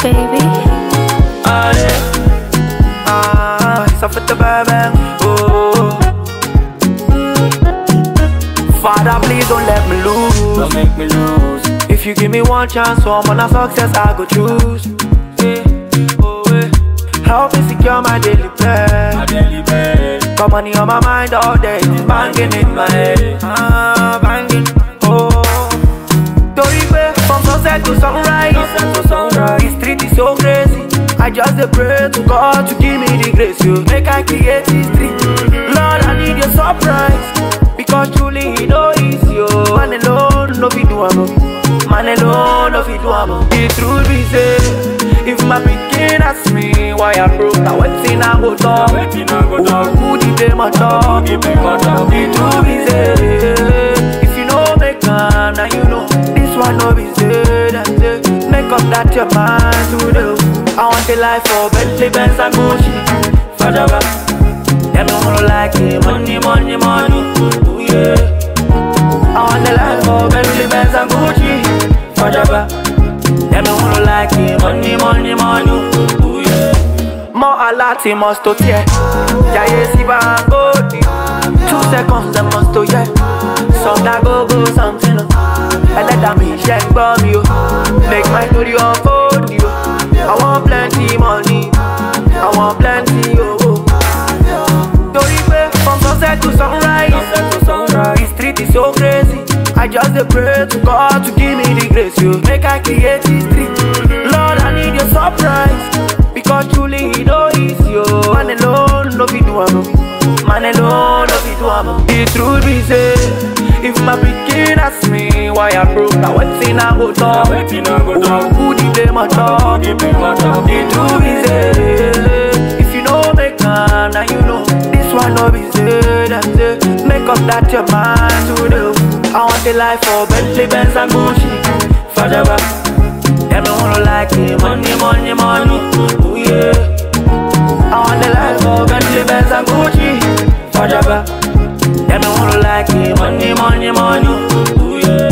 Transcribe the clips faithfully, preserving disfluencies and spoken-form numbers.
baby. Ah, yeah. Ah, ça fait te bang. Oh. Father, please don't let me lose. Don't make me lose. If you give me one chance, one more success I go choose. Yeah. Oh, yeah. Help me secure my daily bread. My daily bread. Got money on my mind all day, banging in my head. Ah, banging. Oh. Toribe, from sunset to sunrise. Sunset to sunrise. This street is so crazy. I just dey pray to God to give me the grace, you make I create history. Lord, I need your surprise, because truly it no easy, oh. Man alone no fit do am, man alone no fit do am. The truth be say, if my pikin ask me why I broke, now wetin I go talk? Who did they matter? The truth be say, if you know make am, now you know this one no be say that say. Make up that your mind to do. I want a life for Bentley, Benz and Gucci. Fajaba, them don't like it. Money, money, money. Ooh, yeah. I want a life for Bentley, Benz and Gucci. Fajaba, them don't like it. Money, money, money. Ooh, yeah. More alati must to tear. Jaye siba go di. Two seconds them must to yeah. Some that go go something. And let them be shake bomb you. Make my story unfold you. I want plenty money, I want plenty, oh, oh. Toribe, from sunset to sunrise, sunset to sunrise. This street is so crazy. I just dey pray to God to give me the grace, you make I create history. Lord, I need your surprise, because truly it no easy, oh. Man alone no fit do am, man alone no fit do am. The truth be say, if my pikin ask me why I broke, now wetin I go talk? Who did they matter? The truth is say, if you know make am, now you know this one no be say that say. Make up that your mind to do. I want a life for Bentley, Benz and Gucci. Fajaba, them don't like it. Money, money, money. Ooh yeah. I want a life for Bentley, Benz and Gucci. Fajaba, them don't like it. Money, money, money. Ooh yeah.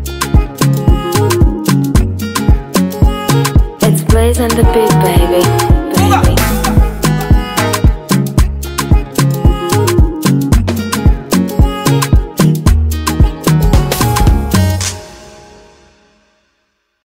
It's Blaze and the Beat, baby.